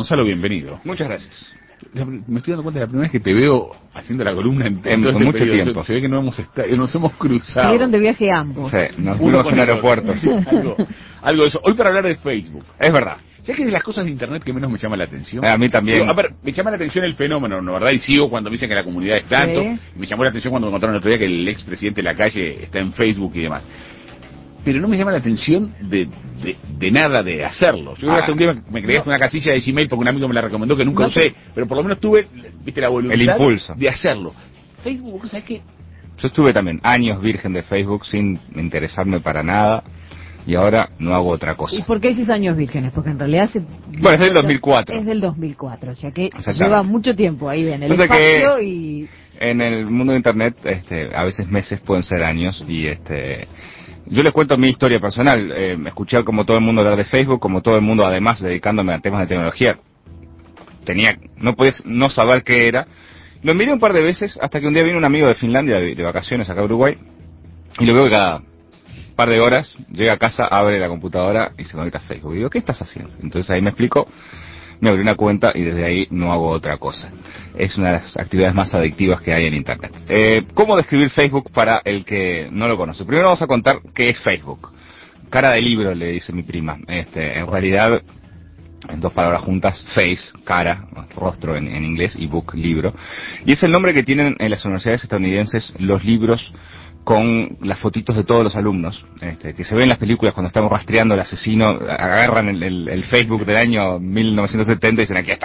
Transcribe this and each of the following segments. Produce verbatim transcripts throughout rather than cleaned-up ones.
Gonzalo, bienvenido. Muchas gracias. Me estoy dando cuenta de la primera vez que te veo haciendo la columna en, en, en este mucho periodo. tiempo. Se ve que no hemos estado, nos hemos cruzado. Salieron de viaje ambos. Sí, nos fuimos en el aeropuerto. Sí, algo, algo de eso. Hoy para hablar de Facebook. Es verdad. ¿Sabes que es de las cosas de internet que menos me llama la atención? A mí también. Digo, a ver, me llama la atención el fenómeno, ¿no? ¿Verdad? Y sigo cuando me dicen que la comunidad es tanto. Sí. Me llamó la atención cuando me contaron el otro día que el expresidente de la calle está en Facebook y demás. Pero no me llama la atención de, de, de nada de hacerlo. Yo creo que hasta un día me, me creé no. una casilla de Gmail porque un amigo me la recomendó que nunca No, usé, pero por lo menos tuve, viste, la voluntad El impulso. de hacerlo. Facebook, ¿sabes qué? Yo estuve también años virgen de Facebook sin interesarme para nada y ahora no hago otra cosa. ¿Y por qué dices años vírgenes? Porque en realidad se... Bueno, es del dos mil cuatro. Es del dos mil cuatro, o sea que Exactamente. lleva mucho tiempo ahí en el O sea espacio que y... En el mundo de internet, este, a veces meses pueden ser años y este... Yo les cuento mi historia personal. Eh, escuché como todo el mundo hablar de Facebook, como todo el mundo además dedicándome a temas de tecnología. Tenía, no podías no saber qué era. Lo miré un par de veces hasta que un día vino un amigo de Finlandia de, de vacaciones acá a Uruguay y lo veo que cada par de horas llega a casa, abre la computadora y se conecta a Facebook. Y digo, ¿qué estás haciendo? Entonces ahí me explicó, me abrí una cuenta y desde ahí no hago otra cosa. Es una de las actividades más adictivas que hay en internet. Eh, ¿Cómo describir Facebook para el que no lo conoce? Primero vamos a contar qué es Facebook. Cara de libro, le dice mi prima. Este, en realidad, en dos palabras juntas, face, cara, rostro en, en inglés, y book, libro. Y es el nombre que tienen en las universidades estadounidenses los libros con las fotitos de todos los alumnos, este, que se ven en las películas cuando estamos rastreando al asesino, agarran el, el, el Facebook del año mil novecientos setenta y dicen, aquí está.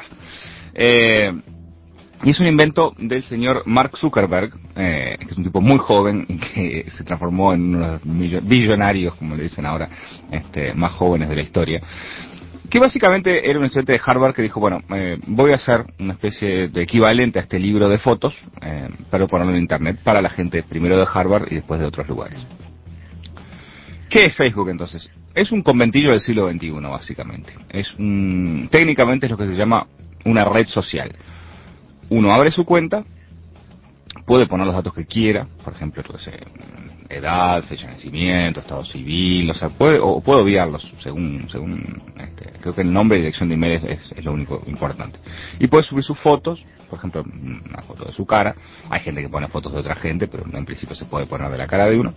Eh, y es un invento del señor Mark Zuckerberg, eh, que es un tipo muy joven y que se transformó en uno de los billonarios, como le dicen ahora, este, más jóvenes de la historia. Que básicamente era un estudiante de Harvard que dijo, bueno, eh, voy a hacer una especie de equivalente a este libro de fotos, eh, pero ponerlo en internet para la gente primero de Harvard y después de otros lugares. ¿Qué es Facebook entonces? Es un conventillo del siglo veintiuno, básicamente. Es un, técnicamente es lo que se llama una red social. Uno abre su cuenta, puede poner los datos que quiera, por ejemplo, yo qué sé, edad, fecha de nacimiento, estado civil, o sea, puede, o puede obviarlos, según, según, este, creo que el nombre y dirección de email es, es, es lo único importante. Y puede subir sus fotos, por ejemplo, una foto de su cara. Hay gente que pone fotos de otra gente, pero en principio se puede poner de la cara de uno.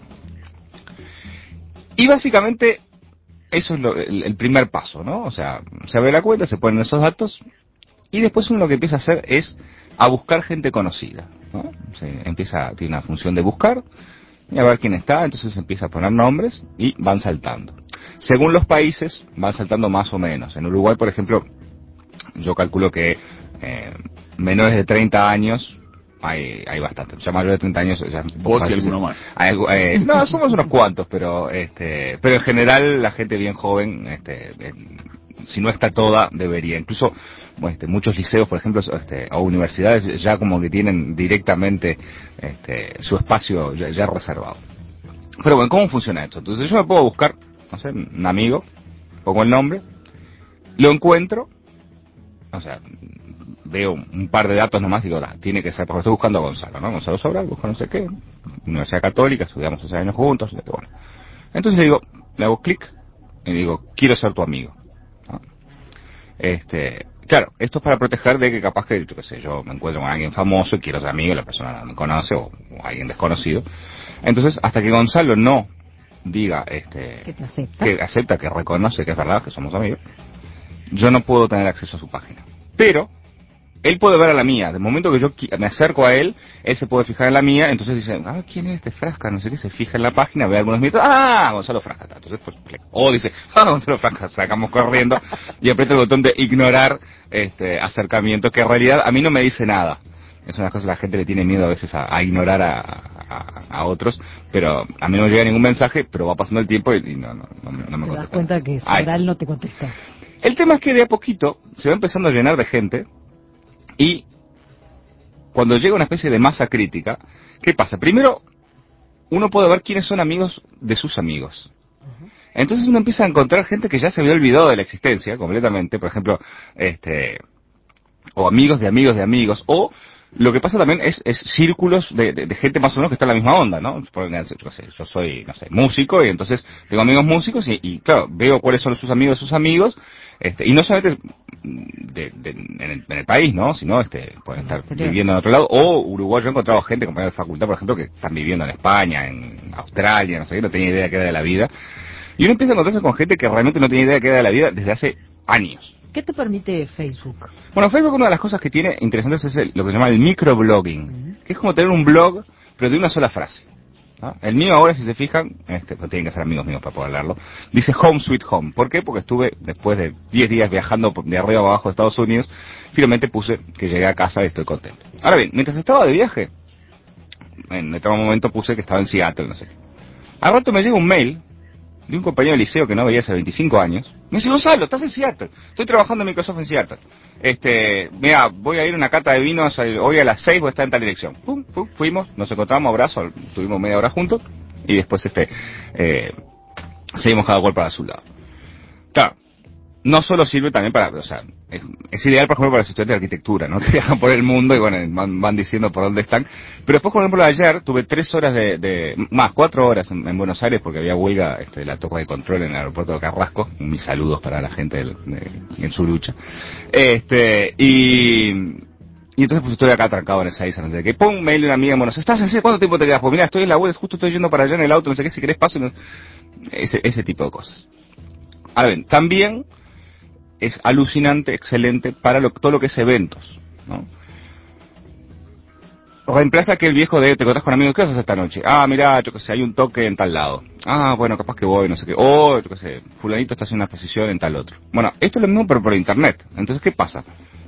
Y básicamente, eso es lo, el, el primer paso, ¿no? O sea, se abre la cuenta, se ponen esos datos, y después uno lo que empieza a hacer es a buscar gente conocida, ¿no? Se empieza, tiene una función de buscar, y a ver quién está, entonces empieza a poner nombres y van saltando. Según los países, van saltando más o menos. En Uruguay, por ejemplo, yo calculo que eh, menores de treinta años hay hay bastante. Ya mayores de treinta años ya un poco Vos más y difícil. alguno más. Hay, eh, no, somos unos cuantos, pero este, pero en general la gente bien joven, este, eh, si no está toda, debería. Incluso bueno, este, muchos liceos, por ejemplo, este, o universidades ya como que tienen directamente este, su espacio ya, ya reservado. Pero bueno, ¿cómo funciona esto? Entonces yo me puedo buscar, no sé, un amigo, pongo el nombre, lo encuentro, o sea, veo un par de datos nomás y digo, ah, tiene que ser, porque estoy buscando a Gonzalo, ¿no? Gonzalo Sobral, busco no sé qué, Universidad Católica, estudiamos hace años juntos, y bueno. Entonces le digo, le hago clic y digo, quiero ser tu amigo, ¿no? Este, claro, esto es para proteger de que capaz que, yo qué sé, yo me encuentro con alguien famoso y quiero ser amigo, la persona no me conoce, o, o alguien desconocido. Entonces, hasta que Gonzalo no diga, este, que te acepta. que acepta, que reconoce que es verdad, que somos amigos, yo no puedo tener acceso a su página. Pero él puede ver a la mía. De momento que yo me acerco a él, él se puede fijar en la mía, entonces dice, ah, ¿quién es este Frasca? No sé qué, se fija en la página, ve algunos minutos, ah, Gonzalo Frasca. Entonces, pues, o dice, ah, Gonzalo Frasca, sacamos corriendo y aprieta el botón de ignorar este acercamiento, que en realidad a mí no me dice nada. Es una cosa que la gente le tiene miedo a veces a, a ignorar a, a, a otros, pero a mí no me llega ningún mensaje, pero va pasando el tiempo y, y no, no, no, no me contesta. Te das cuenta que Sobral no te contesta. El tema es que de a poquito se va empezando a llenar de gente y cuando llega una especie de masa crítica, ¿qué pasa? Primero, uno puede ver quiénes son amigos de sus amigos. Entonces uno empieza a encontrar gente que ya se había olvidado de la existencia completamente, por ejemplo, este, o amigos de amigos de amigos, o Lo que pasa también es, es círculos de, de, de gente más o menos que está en la misma onda, ¿no? Porque, yo, sé, yo soy, no sé, músico y entonces tengo amigos músicos y, y claro, veo cuáles son sus amigos de sus amigos, este, y no solamente de, de, en, el, en el país, ¿no? Sino, este, pueden estar viviendo en otro lado, o Uruguay. Yo he encontrado gente, compañeros de facultad, por ejemplo, que están viviendo en España, en Australia, no sé qué, no tenía idea de qué era de la vida. Y uno empieza a encontrarse con gente que realmente no tiene idea de qué era de la vida desde hace años. ¿Qué te permite Facebook? Bueno, Facebook, una de las cosas que tiene interesantes es el, lo que se llama el microblogging, uh-huh. que es como tener un blog, pero de una sola frase, ¿no? El mío ahora, si se fijan, este, no tienen que ser amigos míos para poder leerlo, dice Home Sweet Home. ¿Por qué? Porque estuve, después de diez días viajando de arriba a abajo de Estados Unidos, finalmente puse que llegué a casa y estoy contento. Ahora bien, mientras estaba de viaje, en determinado momento puse que estaba en Seattle, no sé qué. Al rato me llega un mail de un compañero de liceo que no veía hace veinticinco años. Me dice, Gonzalo, estás en Seattle. Estoy trabajando en Microsoft en Seattle. Este, mira, voy a ir a una cata de vinos hoy a las seis, voy a estar en tal dirección. Pum, pum, fuimos, nos encontramos, abrazo, estuvimos media hora juntos y después este, eh, seguimos cada cual para su lado. Claro, no solo sirve también para, o sea, es, es ideal, por ejemplo, para los estudiantes de arquitectura, ¿no? Que viajan por el mundo y, bueno, van, van diciendo por dónde están. Pero después, por ejemplo, ayer tuve tres horas de, de más, cuatro horas en, en Buenos Aires porque había huelga, este, de la torre de control en el aeropuerto de Carrasco. Mis saludos para la gente del, de, en su lucha. Este, y, y entonces pues estoy acá atrancado en esa isla, no sé qué. Pum, mail de una amiga, bueno, ¿estás en serio? ¿Cuánto tiempo te quedas? Pues mira, estoy en la web, justo estoy yendo para allá en el auto, no sé qué, si querés paso. No... Ese, ese tipo de cosas. Ahora bien, también es alucinante, excelente para lo, todo lo que es eventos, ¿no? Reemplaza aquel viejo de, te contás con amigos, ¿qué haces esta noche? Ah, mira, yo qué sé, hay un toque en tal lado. Ah, bueno, capaz que voy, no sé qué. Oh, yo qué sé, fulanito está haciendo una exposición en tal otro. Bueno, esto es lo mismo pero por internet. Entonces, ¿qué pasa?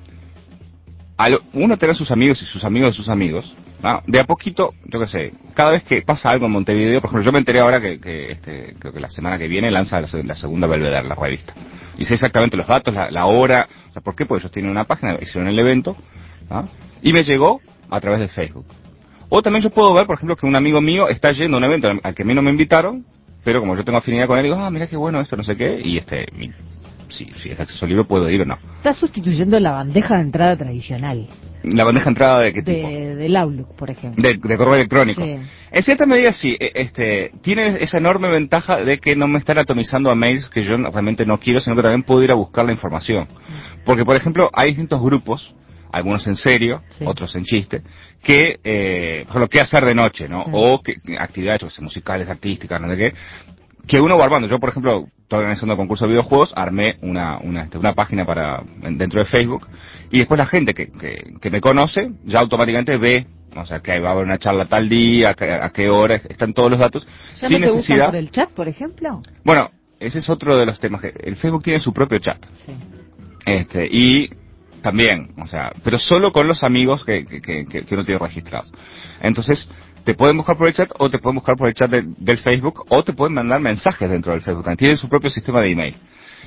Al uno tener sus amigos y sus amigos de sus amigos, ¿no? De a poquito, yo qué sé, cada vez que pasa algo en Montevideo, por ejemplo, yo me enteré ahora que, que este, creo que la semana que viene lanza la, la segunda Belvedere, la revista. Y sé exactamente los datos, la, la hora, o sea, ¿por qué? Porque ellos tienen una página, hicieron el evento, ¿no? Y me llegó a través de Facebook. O también yo puedo ver, por ejemplo, que un amigo mío está yendo a un evento al que a mí no me invitaron, pero como yo tengo afinidad con él, digo, ah, mira qué bueno esto, no sé qué, y este, mi, si, si es acceso libre puedo ir o no. Estás sustituyendo la bandeja de entrada tradicional. ¿La bandeja de entrada de qué de, tipo? Del Outlook, por ejemplo. De, de correo electrónico. Sí. En cierta medida sí, este, tiene esa enorme ventaja de que no me están atomizando a mails que yo realmente no quiero, sino que también puedo ir a buscar la información. Porque, por ejemplo, hay distintos grupos, algunos en serio, sí. otros en chiste, que, eh, por ejemplo, qué hacer de noche, ¿no? Sí. O que, actividades, yo que sé, musicales, artísticas, no sé qué, que uno va armando. Yo, por ejemplo, estoy organizando concursos de videojuegos, armé una, una, este, una página para dentro de Facebook, y después la gente que, que, que me conoce ya automáticamente ve, o sea, que va a haber una charla tal día, a qué, a qué hora, están todos los datos, ¿Ya sin no te necesidad. Por el chat, por ejemplo? Bueno, ese es otro de los temas, que el Facebook tiene su propio chat. Sí. Este, y también, o sea, pero solo con los amigos que, que, que, que uno tiene registrados. Entonces, te pueden buscar por el chat o te pueden buscar por el chat de, del Facebook o te pueden mandar mensajes dentro del Facebook. Tienen su propio sistema de email.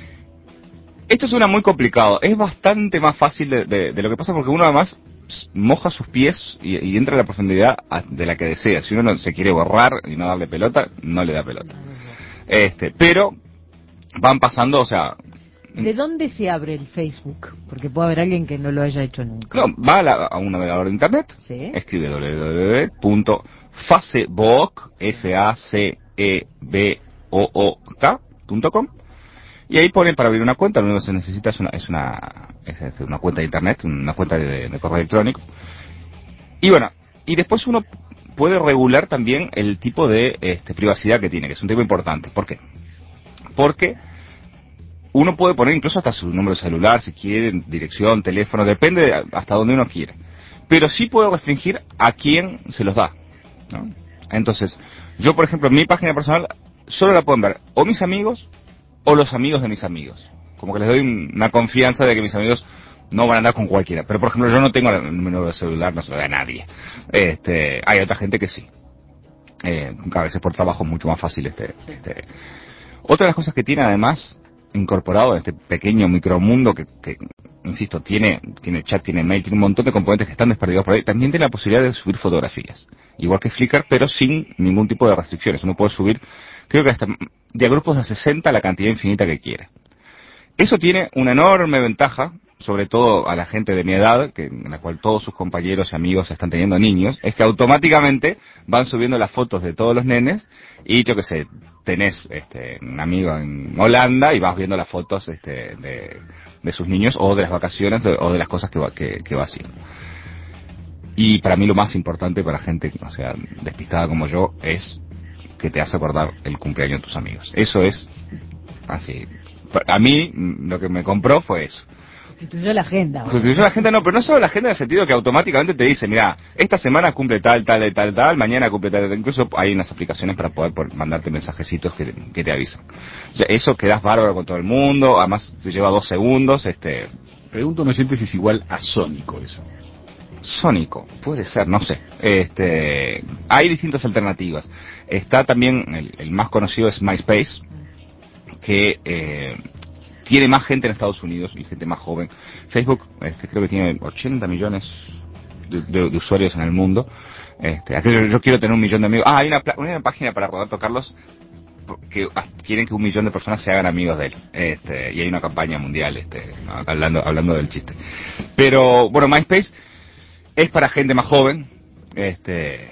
Esto suena muy complicado. Es bastante más fácil de, de, de lo que pasa porque uno además moja sus pies y, y entra a la profundidad de la que desea. Si uno no se quiere borrar y no darle pelota, no le da pelota. Este, pero van pasando, o sea... ¿De dónde se abre el Facebook? Porque puede haber alguien que no lo haya hecho nunca. No, va a, la, a un navegador de internet, ¿sí? Escribe doble u doble u doble u punto facebook, F A C E B O O K punto com, y ahí ponen para abrir una cuenta. Lo único que se necesita es una, es una, es una cuenta de internet, una cuenta de, de correo electrónico. Y bueno, y después uno puede regular también el tipo de este, privacidad que tiene, que es un tipo importante. ¿Por qué? Porque uno puede poner incluso hasta su número de celular, si quiere, dirección, teléfono, depende de hasta donde uno quiere. Pero sí puedo restringir a quién se los da, ¿no? Entonces, yo, por ejemplo, en mi página personal solo la pueden ver o mis amigos o los amigos de mis amigos. Como que les doy una confianza de que mis amigos no van a andar con cualquiera. Pero, por ejemplo, yo no tengo el número de celular, no se lo da a nadie. Este, hay otra gente que sí. Eh, a veces por trabajo es mucho más fácil este, este. Otra de las cosas que tiene, además, incorporado en este pequeño micromundo que, que insisto, tiene tiene chat, tiene mail, tiene un montón de componentes que están desperdigados por ahí, también tiene la posibilidad de subir fotografías, igual que Flickr, pero sin ningún tipo de restricciones. Uno puede subir, creo que hasta de grupos de sesenta la cantidad infinita que quiera. Eso tiene una enorme ventaja sobre todo a la gente de mi edad, que en la cual todos sus compañeros y amigos están teniendo niños, es que automáticamente van subiendo las fotos de todos los nenes y yo que sé, tenés este, un amigo en Holanda y vas viendo las fotos este, de, de sus niños o de las vacaciones o de las cosas que va, que, que va haciendo. Y para mí lo más importante para gente, o sea, despistada como yo, es que te hace acordar el cumpleaños de tus amigos. Eso es así. A mí lo que me compró fue eso. Sustituyó la agenda. Sustituyó la agenda, no, pero no solo la agenda en el sentido que automáticamente te dice, mira, esta semana cumple tal, tal, tal, tal, mañana cumple tal, tal. Incluso hay unas aplicaciones para poder por mandarte mensajecitos que, que te avisan. O sea, eso quedás bárbaro con todo el mundo, además se lleva dos segundos, este... Pregunto, ¿me sientes si es igual a Sónico eso? Sónico, puede ser, no sé. Este, hay distintas alternativas. Está también, el, el más conocido es MySpace, que eh, tiene más gente en Estados Unidos y gente más joven. Facebook, este, creo que tiene ochenta millones de, de, de usuarios en el mundo. Este, yo, yo quiero tener un millón de amigos. Ah, hay una, una página para Roberto Carlos que quieren que un millón de personas se hagan amigos de él. Este, y hay una campaña mundial, este, ¿no? hablando, hablando del chiste. Pero, bueno, MySpace es para gente más joven, este,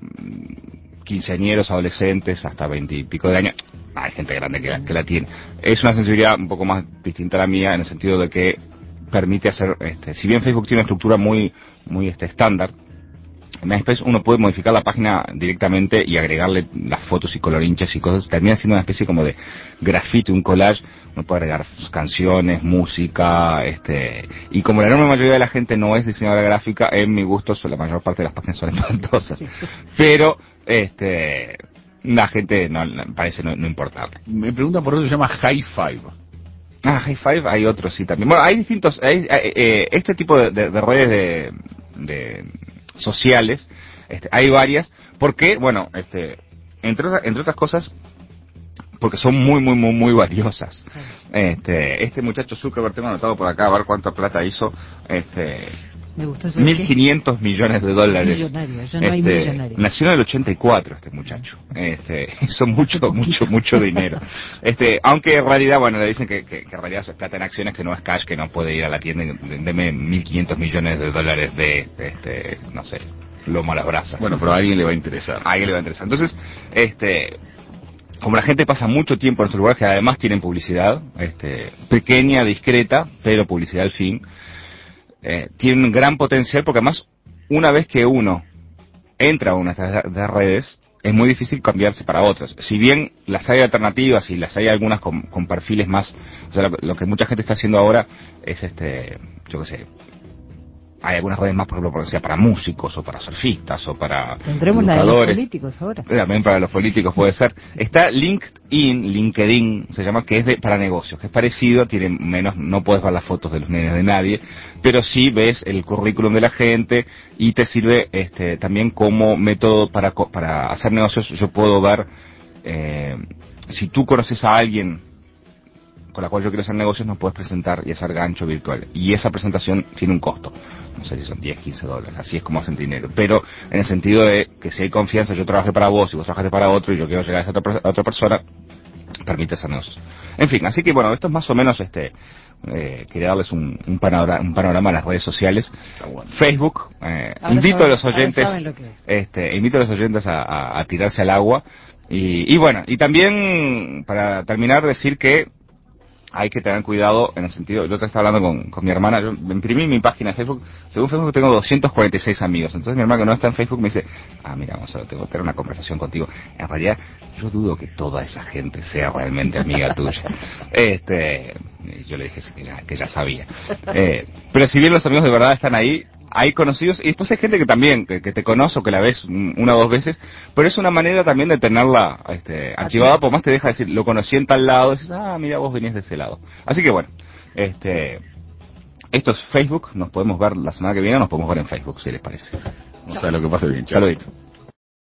quinceañeros, adolescentes, hasta veinte y pico de años. Hay gente grande que la, que la tiene. Es una sensibilidad un poco más distinta a la mía, en el sentido de que permite hacer, este, si bien Facebook tiene una estructura muy, muy este, estándar, en MySpace uno puede modificar la página directamente y agregarle las fotos y colorinches y cosas. Termina siendo una especie como de grafite, un collage. Uno puede agregar canciones, música, este, y como la enorme mayoría de la gente no es diseñadora gráfica, en mi gusto la mayor parte de las páginas son espantosas. Pero, este, la gente no, parece no, no importarle. Me preguntan por eso se llama High Five. Ah, High Five hay otros sí también. Bueno, hay distintos, hay, hay, eh, este tipo de, de, de redes de, de sociales, este, hay varias, porque, bueno, este, entre, entre otras cosas, porque son muy, muy, muy, muy valiosas. Este, este muchacho Zuckerberg, tengo anotado por acá, a ver cuánta plata hizo, este, me gustó eso. mil quinientos millones de dólares. Millonario, ya no este, hay millonario. Nació en el ochenta y cuatro este muchacho. Este, hizo mucho, mucho, mucho dinero. Este, aunque en realidad, bueno, le dicen que, que, que en realidad es plata en acciones, que no es cash, que no puede ir a la tienda y deme mil quinientos millones de dólares de, este, no sé, lomo a las brasas. Bueno, pero a alguien le va a interesar. A alguien le va a interesar. Entonces, este, como la gente pasa mucho tiempo en estos lugares que además tienen publicidad, este, pequeña, discreta, pero publicidad al fin, eh, tiene un gran potencial, porque además una vez que uno entra a una de estas redes es muy difícil cambiarse para otras. Si bien las hay alternativas y las hay algunas con, con perfiles más, o sea, lo, lo que mucha gente está haciendo ahora es, este, yo qué sé, hay algunas redes más, por ejemplo, sea para músicos o para surfistas o para Tendremos la de los políticos ahora. También para los políticos puede ser. Está LinkedIn, LinkedIn se llama, que es de para negocios, que es parecido, tiene menos, no puedes ver las fotos de los nenes de nadie, pero sí ves el currículum de la gente y te sirve este también como método para para hacer negocios. Yo puedo ver eh, si tú conoces a alguien con la cual yo quiero hacer negocios, nos puedes presentar y hacer gancho virtual. Y esa presentación tiene un costo. No sé si son diez, quince dólares. Así es como hacen dinero. Pero en el sentido de que si hay confianza, yo trabajé para vos y vos trabajaste para otro y yo quiero llegar a esa otra, a otra persona, permite hacer negocios. En fin, así que bueno, esto es más o menos, este, eh, quería darles un, un, panorama, un panorama a las redes sociales. Bueno. Facebook, eh, invito saben, a los oyentes, este, invito a los oyentes a, a, a tirarse al agua. Y, y bueno, y también, para terminar, decir que hay que tener cuidado en el sentido, yo te estaba hablando con, con mi hermana, yo imprimí mi página de Facebook, según Facebook tengo doscientos cuarenta y seis amigos, entonces mi hermana que no está en Facebook me dice, ah mira, vamos a tengo que tener una conversación contigo, en realidad yo dudo que toda esa gente sea realmente amiga tuya. Este, yo le dije que ya, que ya sabía, eh, pero si bien los amigos de verdad están ahí, hay conocidos, y después hay gente que también, que, que te conoce o que la ves una o dos veces, pero es una manera también de tenerla este, archivada, por más te deja decir, lo conocí en tal lado, y dices, ah, mira, vos venís de ese lado. Así que bueno, este, esto es Facebook, nos podemos ver la semana que viene, nos podemos ver en Facebook, si les parece. O sea, lo que pase bien, saludito.